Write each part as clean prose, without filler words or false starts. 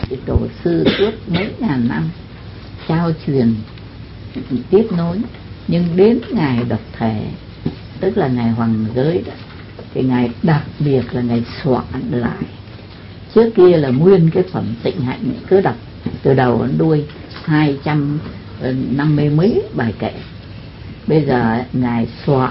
cái tổ sư suốt mấy ngàn năm trao truyền tiếp nối, nhưng đến ngày độc thể, tức là ngày Hoàng Giới đó, thì ngài đặc biệt là ngài soạn lại. Trước kia là nguyên cái phẩm Tịnh Hạnh cứ đọc từ đầu đến đuôi 250 mấy bài kệ. Bây giờ ngài soạn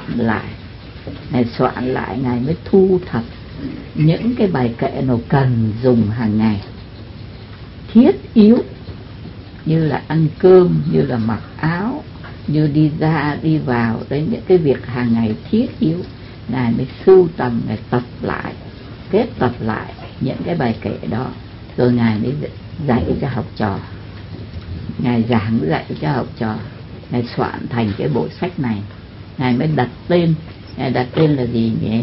lại ngài mới thu thập những cái bài kệ nào cần dùng hàng ngày, thiết yếu, như là ăn cơm, như là mặc áo, như đi ra đi vào, đến những cái việc hàng ngày thiết yếu. Ngài mới sưu tầm, ngài tập lại, kết tập lại những cái bài kệ đó, rồi ngài mới dạy cho học trò, ngài giảng dạy cho học trò, ngài soạn thành cái bộ sách này. Ngài mới đặt tên, ngài đặt tên là gì nhỉ?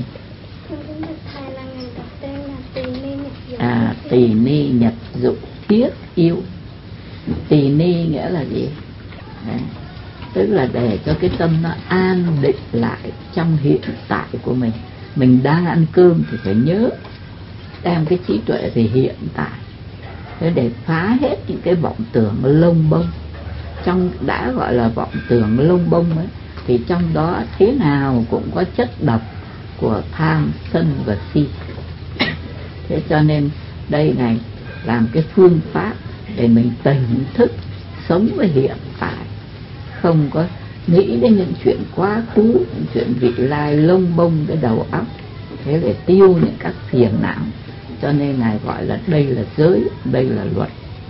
Tỳ ni nhật dụng thiết yếu. Tỳ ni nghĩa là gì? Đấy, tức là để cho cái tâm nó an định lại trong hiện tại của mình. Mình đang ăn cơm thì phải nhớ đem cái trí tuệ về hiện tại, để phá hết những cái vọng tưởng lông bông. Trong đã gọi là vọng tưởng lông bông ấy, thì trong đó thế nào cũng có chất độc của tham, sân và si. Thế cho nên đây này làm cái phương pháp để mình tỉnh thức sống với hiện tại, không có nghĩ đến những chuyện quá khứ, những chuyện vị lai lông bông cái đầu óc, thế để tiêu những các phiền não. Cho nên ngài gọi là đây là giới, đây là luật.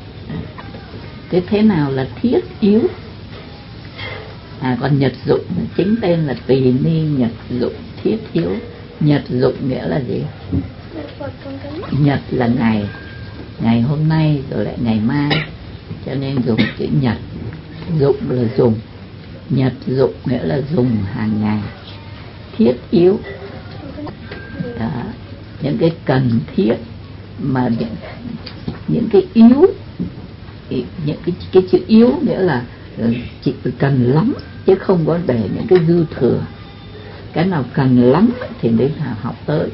Thế nào là thiết yếu? Còn nhật dụng chính tên là tỳ ni nhật dụng thiết yếu. Nhật dụng nghĩa là gì? Nhật là ngày, ngày hôm nay rồi lại ngày mai, cho nên dùng chữ nhật. Dụng là dùng, nhật dụng nghĩa là dùng hàng ngày, thiết yếu. Đó, những cái cần thiết, mà những cái yếu, những cái chữ yếu nghĩa là chỉ cần lắm, chứ không có để những cái dư thừa. Cái nào cần lắm thì đến học tới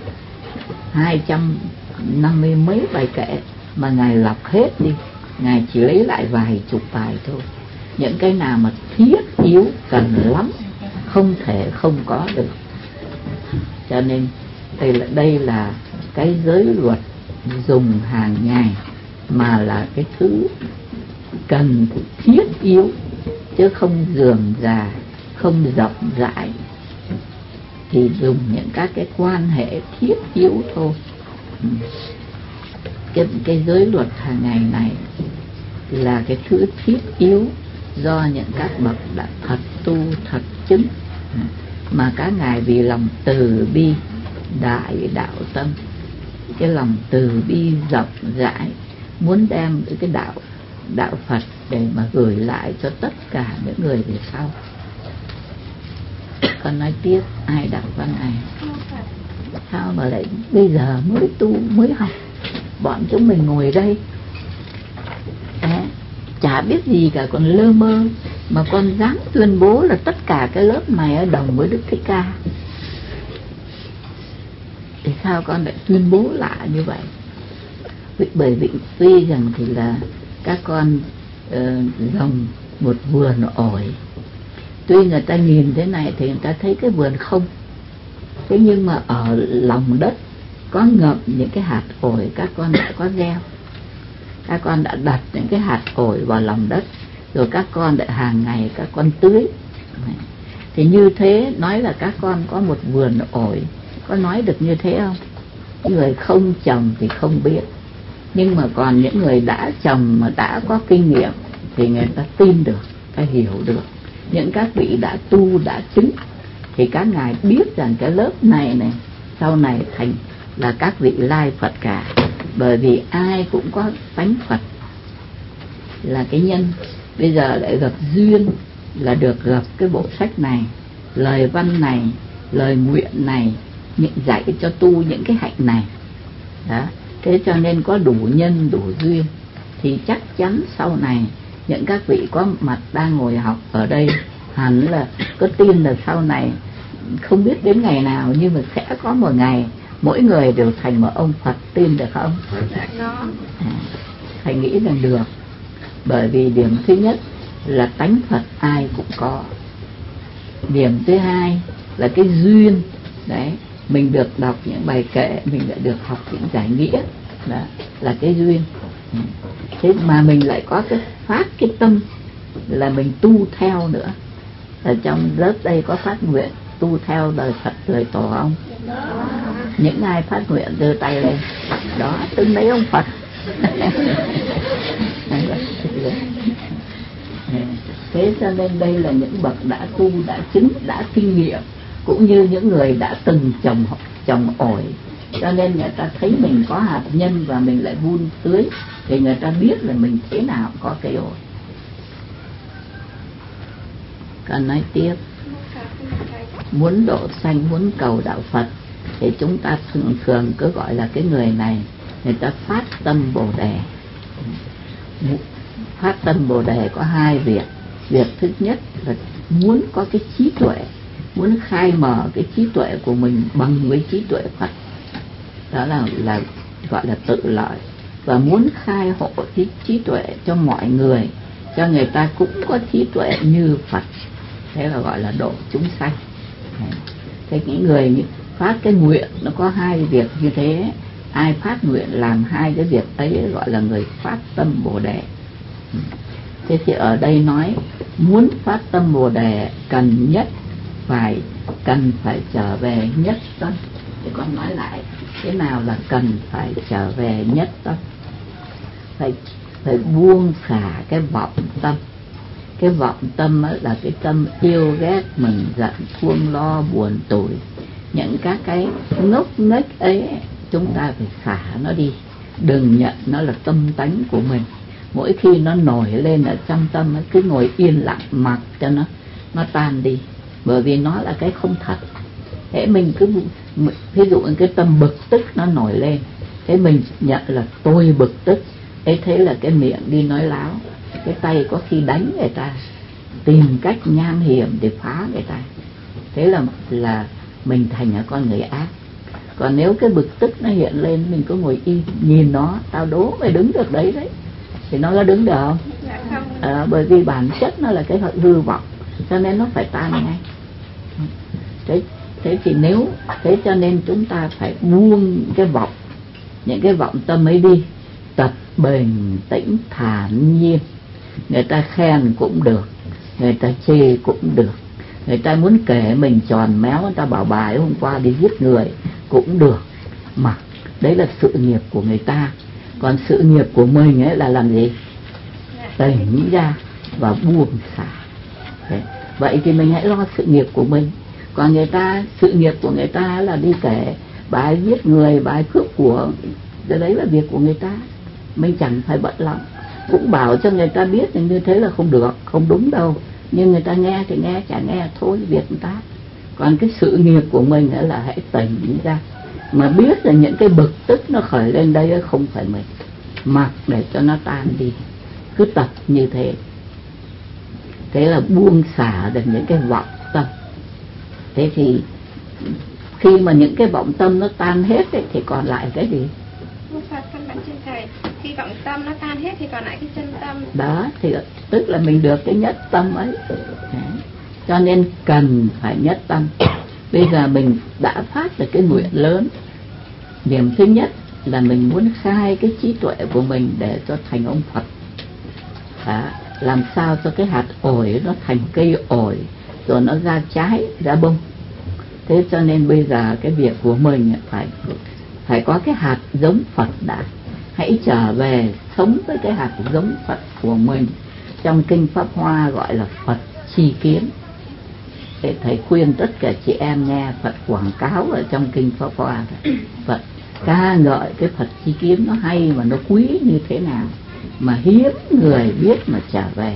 250 mấy bài kệ mà ngài lọc hết đi, ngài chỉ lấy lại vài chục bài thôi. Những cái nào mà thiết yếu cần lắm, không thể không có được. Cho nên đây là cái giới luật dùng hàng ngày, mà là cái thứ cần thiết yếu, chứ không rườm rà, không rộng rãi. Thì dùng những các cái quan hệ thiết yếu thôi. Cái giới luật hàng ngày này là cái thứ thiết yếu do những các bậc đã thật tu thật chứng, mà các ngài vì lòng từ bi đại đạo tâm, cái lòng từ bi rộng rãi, muốn đem cái đạo Phật để mà gửi lại cho tất cả những người về sau. Con nói tiếp, ai đọc văn này? Sao mà lại bây giờ mới tu mới học? Bọn chúng mình ngồi đây chả biết gì cả, còn lơ mơ, mà con dám tuyên bố là tất cả cái lớp này ở đồng với Đức Thích Ca. Thì sao con lại tuyên bố lạ như vậy? Bởi vì tuy rằng thì là các con dòng một vườn ổi, tuy người ta nhìn thế này thì người ta thấy cái vườn không, thế nhưng mà ở lòng đất có ngậm những cái hạt ổi các con đã có gieo. Các con đã đặt những cái hạt ổi vào lòng đất, rồi các con đã hàng ngày các con tưới. Thì như thế nói là các con có một vườn ổi, có nói được như thế không? Người không trồng thì không biết, nhưng mà còn những người đã trồng mà đã có kinh nghiệm thì người ta tin được, ta hiểu được. Những các vị đã tu đã chứng thì các ngài biết rằng cái lớp này sau này thành là các vị lai Phật cả. Bởi vì ai cũng có tánh Phật là cái nhân. Bây giờ lại gặp duyên là được gặp cái bộ sách này, lời văn này, lời nguyện này, dạy cho tu những cái hạnh này đó. Thế cho nên có đủ nhân đủ duyên thì chắc chắn sau này những các vị có mặt đang ngồi học ở đây hẳn là có tin là sau này không biết đến ngày nào, nhưng mà sẽ có một ngày mỗi người đều thành một ông Phật, tin được không? thầy nghĩ rằng được. Bởi vì điểm thứ nhất là tánh Phật ai cũng có. Điểm thứ hai là cái duyên. Đấy, mình được đọc những bài kệ, mình lại được học những giải nghĩa. Đó là cái duyên. Thế mà mình lại có cái phát cái tâm là mình tu theo nữa. Ở trong lớp đây có phát nguyện tu theo đời Phật đời Tổ không? Những ai phát nguyện giơ tay lên. Đó, từng đấy ông Phật. Thế cho nên đây là những bậc đã tu, đã chứng, đã kinh nghiệm, cũng như những người đã từng trồng ổi. Cho nên người ta thấy mình có hạt nhân và mình lại vun tưới, thì người ta biết là mình thế nào có cây ổi. Còn nói tiếp, muốn độ sanh, muốn cầu đạo Phật, thì chúng ta thường cứ gọi là cái người này, người ta phát tâm Bồ Đề. Phát tâm Bồ Đề có hai việc. Việc thứ nhất là muốn có cái trí tuệ, muốn khai mở cái trí tuệ của mình bằng với trí tuệ Phật. Đó là gọi là tự lợi. Và muốn khai hộ cái trí tuệ cho mọi người, cho người ta cũng có trí tuệ như Phật. Thế là gọi là độ chúng sanh. Thế những người phát cái nguyện nó có hai việc như thế. Ai phát nguyện làm hai cái việc ấy gọi là người phát tâm Bồ Đề. Thế thì ở đây nói muốn phát tâm Bồ Đề cần phải trở về nhất tâm. Thì con nói lại, thế nào là cần phải trở về nhất tâm? Phải buông xả cái vọng tâm. Cái vọng tâm là cái tâm yêu ghét, mình giận, thương lo, buồn tủi. Những các cái ngốc nghếch ấy chúng ta phải xả nó đi. Đừng nhận nó là tâm tánh của mình. Mỗi khi nó nổi lên ở trong tâm, cứ ngồi yên lặng mặc cho nó tan đi. Bởi vì nó là cái không thật. Thế mình cứ, ví dụ cái tâm bực tức nó nổi lên, thế mình nhận là tôi bực tức ấy, thế là cái miệng đi nói láo, cái tay có khi đánh người ta, tìm cách nham hiểm để phá người ta. Thế là mình thành là con người ác. Còn nếu cái bực tức nó hiện lên, mình cứ ngồi im nhìn nó, tao đố mày đứng được đấy đấy, thì nó có đứng được không? Bởi vì bản chất nó là cái hư vọng, cho nên nó phải tan ngay. Thế thì nếu thế cho nên chúng ta phải buông cái vọng, những cái vọng tâm ấy đi, tập bình tĩnh thản nhiên. Người ta khen cũng được, người ta chê cũng được, người ta muốn kể mình tròn méo, người ta bảo bài hôm qua đi giết người cũng được, mà đấy là sự nghiệp của người ta. Còn sự nghiệp của mình ấy là làm gì? Tỉnh ra và buông xả. Vậy thì mình hãy lo sự nghiệp của mình. Còn người ta, sự nghiệp của người ta là đi kể bài giết người, bài cướp của, đấy là việc của người ta, mình chẳng phải bận lòng. Cũng bảo cho người ta biết là như thế là không được, không đúng đâu, nhưng người ta nghe thì nghe, chả nghe thôi, việc người ta. Còn cái sự nghiệp của mình là hãy tỉnh ra, mà biết là những cái bực tức nó khởi lên đây không phải mình, mặc để cho nó tan đi. Cứ tập như thế, thế là buông xả được những cái vọng tâm. Thế thì khi mà những cái vọng tâm nó tan hết ấy, thì còn lại cái gì? Phật căn bản trên thầy, khi vọng tâm nó tan hết thì còn lại cái chân tâm. Đó, thì tức là mình được cái nhất tâm ấy. Cho nên cần phải nhất tâm. Bây giờ mình đã phát được cái nguyện lớn. Điểm thứ nhất là mình muốn khai cái trí tuệ của mình để cho thành ông Phật. Làm sao cho cái hạt ổi nó thành cây ổi, rồi nó ra trái, ra bông. Thế cho nên bây giờ cái việc của mình phải có cái hạt giống Phật đã. Hãy trở về sống với cái hạt giống Phật của mình. Trong kinh Pháp Hoa gọi là Phật chi kiến. Để thầy khuyên tất cả chị em nghe Phật quảng cáo ở trong kinh Pháp Hoa, Phật ca ngợi cái Phật chi kiến nó hay mà nó quý như thế nào, mà hiếm người biết mà trở về.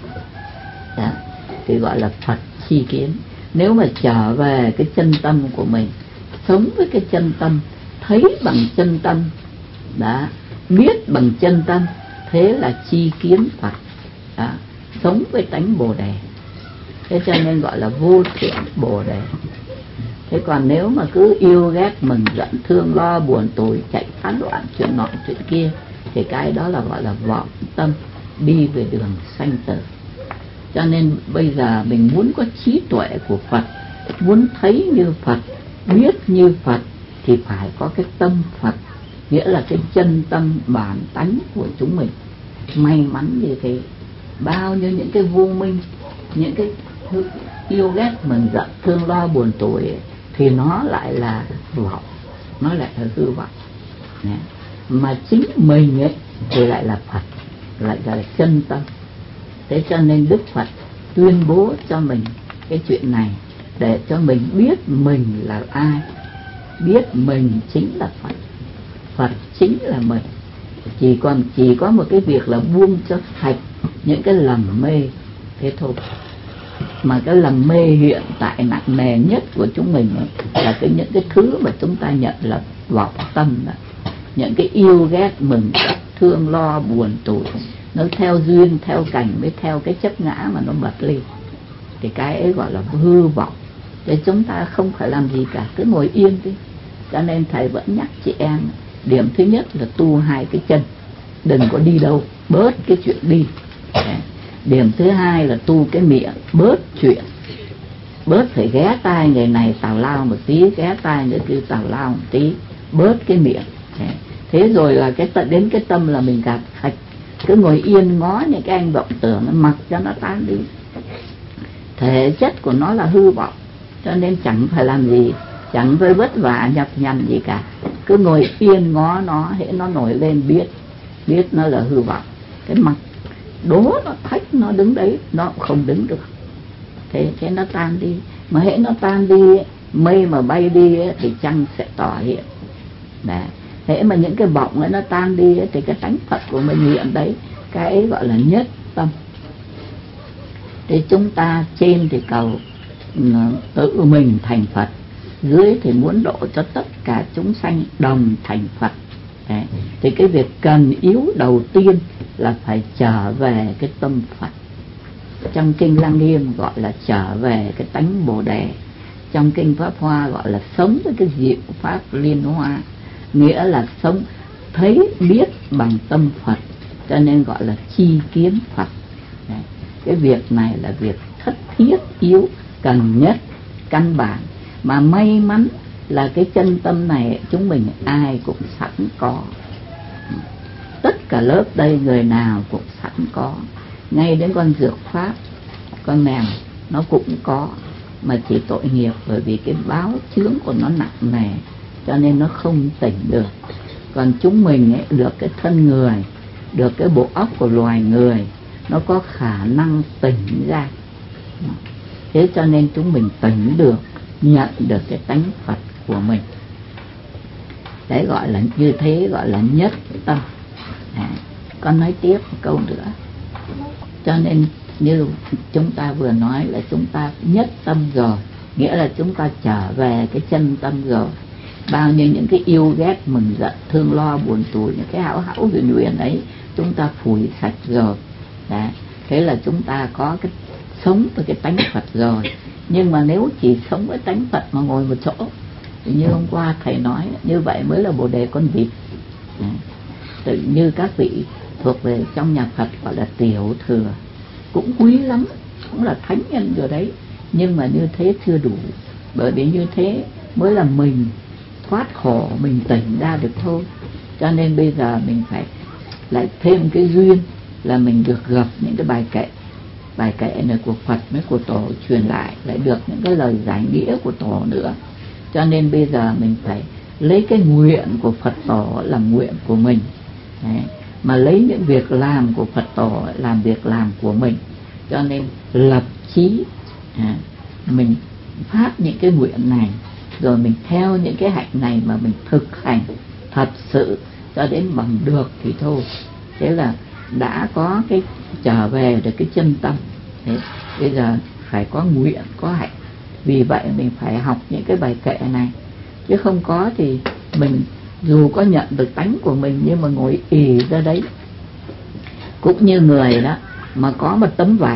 Đó, thì gọi là Phật chi kiến. Nếu mà trở về cái chân tâm của mình, sống với cái chân tâm, thấy bằng chân tâm, đã biết bằng chân tâm, thế là chi kiến Phật. Đó, sống với tánh Bồ Đề. Thế cho nên gọi là vô thượng Bồ Đề. Thế còn nếu mà cứ yêu ghét, mình giận, thương lo, buồn tủi, chạy tán loạn chuyện nọ chuyện kia, thì cái đó là gọi là vọng tâm, đi về đường sanh tử. Cho nên bây giờ mình muốn có trí tuệ của Phật, muốn thấy như Phật, biết như Phật, thì phải có cái tâm Phật, nghĩa là cái chân tâm bản tánh của chúng mình. May mắn như thế, bao nhiêu những cái vô minh, những cái yêu ghét mừng giận thương lo buồn tủi ấy, thì nó lại là vọng, nó lại là hư vọng. Mà chính mình ấy thì lại là Phật, lại là chân tâm. Thế cho nên Đức Phật tuyên bố cho mình cái chuyện này để cho mình biết mình là ai, biết mình chính là Phật, Phật chính là mình. Chỉ có một cái việc là buông cho sạch những cái lầm mê thế thôi. Mà cái lầm mê hiện tại nặng nề nhất của chúng mình ấy, là những cái thứ mà chúng ta nhận là vọng tâm đó. Những cái yêu ghét mừng thương lo buồn tủi, nó theo duyên theo cảnh mới theo cái chấp ngã mà nó bật lên, thì cái ấy gọi là hư vọng. Để chúng ta không phải làm gì cả, cứ ngồi yên đi. Cho nên thầy vẫn nhắc chị em, điểm thứ nhất là tu hai cái chân, đừng có đi đâu, bớt cái chuyện đi. Điểm thứ hai là tu cái miệng, bớt chuyện, bớt phải ghé tai người này tào lao một tí, ghé tai người kia tào lao một tí, bớt cái miệng. Thế rồi là đến cái tâm là mình gạt sạch, cứ ngồi yên ngó những cái anh vọng tưởng, nó mặc cho nó tan đi. Thể chất của nó là hư vọng, cho nên chẳng phải làm gì, chẳng phải vất vả nhọc nhằn gì cả, cứ ngồi yên ngó nó, hễ nó nổi lên biết nó là hư vọng. Cái mặt đố nó thách nó đứng đấy, nó cũng không đứng được. Thế nó tan đi. Mà hễ nó tan đi, mây mà bay đi thì trăng sẽ tỏ hiện. Đấy. Hễ mà những cái vọng ấy nó tan đi thì cái tánh Phật của mình hiện đấy, cái ấy gọi là nhất tâm. Thì chúng ta trên thì cầu tự mình thành Phật, dưới thì muốn độ cho tất cả chúng sanh đồng thành Phật. Đấy. Thì cái việc cần yếu đầu tiên là phải trở về cái tâm Phật. Trong kinh Lăng Nghiêm gọi là trở về cái tánh Bồ Đề, trong kinh Pháp Hoa gọi là sống với cái diệu pháp liên hoa, nghĩa là sống thấy biết bằng tâm Phật, cho nên gọi là chi kiến Phật. Đấy. Cái việc này là việc thất thiết yếu, cần nhất, căn bản. Mà may mắn là cái chân tâm này chúng mình ai cũng sẵn có. Tất cả lớp đây người nào cũng sẵn có. Ngay đến con dược pháp, con mèo nó cũng có, mà chỉ tội nghiệp bởi vì cái báo chướng của nó nặng nề, cho nên nó không tỉnh được. Còn chúng mình ấy, được cái thân người, được cái bộ óc của loài người, nó có khả năng tỉnh ra. Thế cho nên chúng mình tỉnh được, nhận được cái tánh Phật của mình. Đấy gọi là như thế, gọi là nhất tâm. Con nói tiếp một câu nữa. Cho nên như chúng ta vừa nói là chúng ta nhất tâm rồi, nghĩa là chúng ta trở về cái chân tâm rồi. Bao nhiêu những cái yêu ghét mừng giận thương lo buồn tủi, những cái hão hão huyền huyền ấy chúng ta phủi sạch rồi. Đấy. Thế là chúng ta có cái sống với cái tánh Phật rồi. Nhưng mà nếu chỉ sống với tánh Phật mà ngồi một chỗ thì như hôm qua thầy nói, như vậy mới là Bồ Đề con vịt. Tự như các vị thuộc về trong nhà Phật gọi là tiểu thừa, cũng quý lắm, cũng là thánh nhân rồi đấy, nhưng mà như thế chưa đủ. Bởi vì như thế mới là mình thoát khổ, mình tỉnh ra được thôi. Cho nên bây giờ mình phải lại thêm cái duyên là mình được gặp những cái bài kệ này của Phật với của Tổ truyền lại được những cái lời giải nghĩa của Tổ nữa. Cho nên bây giờ mình phải lấy cái nguyện của Phật Tổ làm nguyện của mình. Đấy. Mà lấy những việc làm của Phật Tổ làm việc làm của mình. Cho nên lập chí mình phát những cái nguyện này, rồi mình theo những cái hạnh này mà mình thực hành thật sự cho đến bằng được thì thôi. Thế là đã có cái trở về được cái chân tâm. Thế bây giờ phải có nguyện, có hạnh. Vì vậy mình phải học những cái bài kệ này, chứ không có thì mình dù có nhận được tánh của mình nhưng mà ngồi ì ra đấy. Cũng như người đó mà có một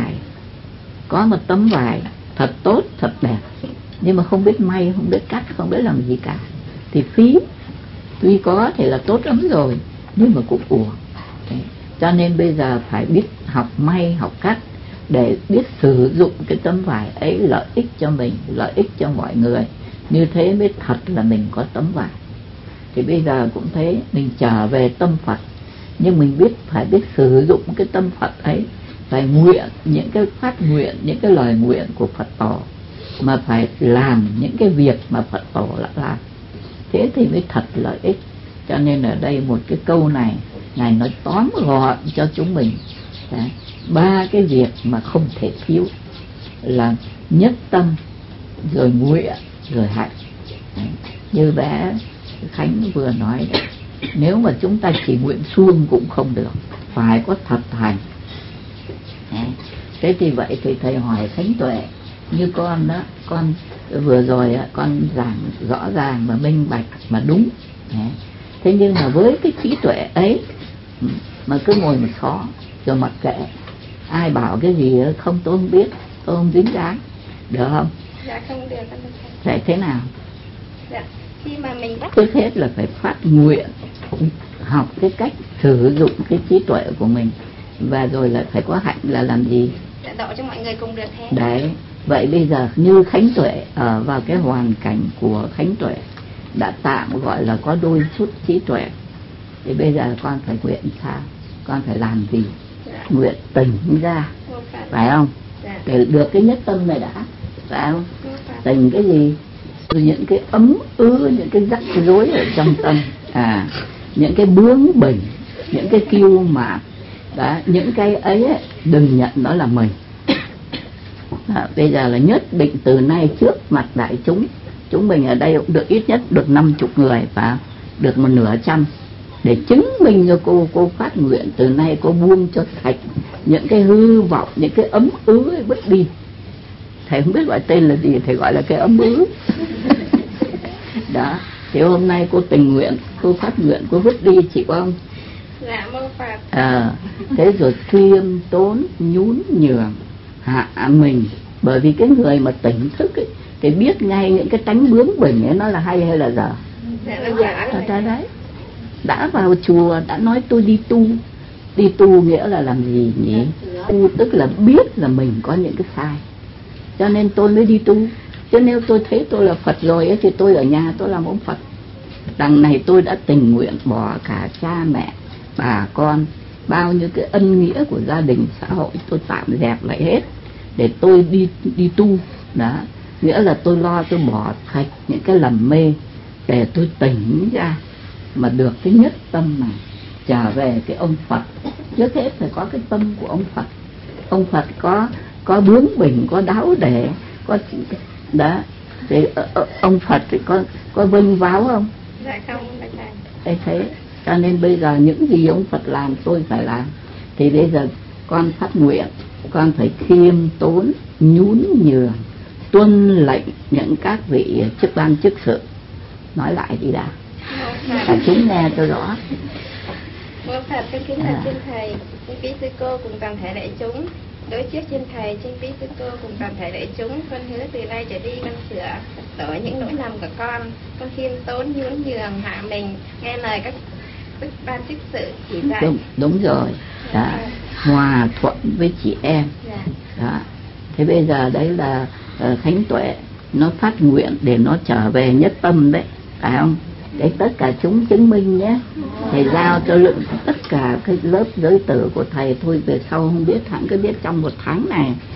tấm vải thật tốt, thật đẹp, nhưng mà không biết may, không biết cắt, không biết làm gì cả thì phí. Tuy có thể là tốt lắm rồi nhưng mà cũng uổng. Đấy. Cho nên bây giờ phải biết học may học cắt để biết sử dụng cái tấm vải ấy lợi ích cho mình, lợi ích cho mọi người, như thế mới thật là mình có tấm vải. Thì bây giờ cũng thế, mình trở về tâm Phật, nhưng mình phải biết sử dụng cái tâm Phật ấy, phải nguyện những cái phát nguyện, những cái lời nguyện của Phật tổ, mà phải làm những cái việc mà Phật tổ đã làm, thế thì mới thật lợi ích. Cho nên ở đây một cái câu này Ngài nói tóm gọn cho chúng mình. Đấy. 3 cái việc mà không thể thiếu là nhất tâm, rồi nguyện, rồi hạnh. Đấy. Như bé Khánh vừa nói đấy, nếu mà chúng ta chỉ nguyện suông cũng không được, phải có thật hành. Đấy. Thế thì vậy thì thầy hỏi Khánh Tuệ, như con đó, con vừa rồi con giảng rõ ràng và minh bạch mà đúng. Đấy. Thế nhưng mà với cái trí tuệ ấy mà cứ ngồi một xó rồi mặc kệ, ai bảo cái gì không tôi không biết, tôi không dính dáng, được không? Dạ không được. Phải thế nào? Dạ, khi mà mình bắt trước hết là phải phát nguyện, học cái cách sử dụng cái trí tuệ của mình, và rồi là phải có hạnh là làm gì? Dạ, độ cho mọi người cùng được thế. Đấy. Vậy bây giờ như Khánh Tuệ ở vào cái hoàn cảnh của Khánh Tuệ đã tạm gọi là có đôi chút trí tuệ, thì bây giờ con phải nguyện sao? Con phải làm gì? Dạ. Nguyện tỉnh ra, phải không? Dạ. Để được cái nhất tâm này đã, phải không? Dạ. Tỉnh cái gì? Những cái ấm ứ, những cái rắc rối ở trong tâm, những cái bướng bỉnh, những cái kiêu mạn, những cái ấy đừng nhận nó là mình. Bây giờ là nhất định từ nay trước mặt đại chúng mình ở đây cũng được ít nhất được 50 người, và được 100, để chứng minh cho cô phát nguyện từ nay cô buông cho sạch những cái hư vọng, những cái ấm ứ ấy vứt đi. Thầy không biết gọi tên là gì, thầy gọi là cái ấm ứ. Đó, thì hôm nay cô tình nguyện, cô phát nguyện, cô vứt đi, chị có không? Dạ, mô Phật. Thế rồi khiêm tốn, nhún nhường, hạ mình. Bởi vì cái người mà tỉnh thức ấy, thì biết ngay những cái tánh bướng bỉnh ấy nó là hay hay là dở. Dạ, đấy. Đã vào chùa đã nói tôi đi tu. Đi tu nghĩa là làm gì nhỉ? Tu tức là biết là mình có những cái sai, cho nên tôi mới đi tu. Chứ nếu tôi thấy tôi là Phật rồi ấy, thì tôi ở nhà tôi làm ông Phật. Đằng này tôi đã tình nguyện bỏ cả cha mẹ, bà con, bao nhiêu cái ân nghĩa của gia đình xã hội tôi tạm dẹp lại hết để tôi đi tu. Đó, nghĩa là tôi bỏ sạch những cái lầm mê để tôi tỉnh ra mà được cái nhất tâm này, trở về cái ông Phật. Trước hết phải có cái tâm của ông Phật. Ông Phật có bướng bỉnh, có đáo để, có đó. Thì ông Phật thì có vênh váo không? Dạ không, thầy. Thế cho nên bây giờ những gì ông Phật làm tôi phải làm. Thì bây giờ con phát nguyện, con phải khiêm tốn, nhún nhường, tuân lệnh những các vị chức ban chức sự. Nói lại đi đã, cả chúng nghe cho rõ. Mô Phật, kính kính bạch trên thầy, trên quý sư cô cùng toàn thể đại chúng. Đối trước trên thầy, trên quý sư cô cùng toàn thể đại chúng, con hứa từ nay trở đi con sửa đổi những lỗi lầm của con khiêm tốn, nhún nhường, hạ mình, nghe lời các ban chức sự chỉ dạy. Đúng rồi. Đó, hòa thuận với chị em. Đó. Thế bây giờ đấy là Khánh Tuệ nó phát nguyện để nó trở về nhất tâm đấy, phải không? Để tất cả chúng chứng minh nhé. Thầy giao cho tất cả cái lớp giới tử của thầy thôi, về sau không biết, hẳn cứ biết trong 1 tháng này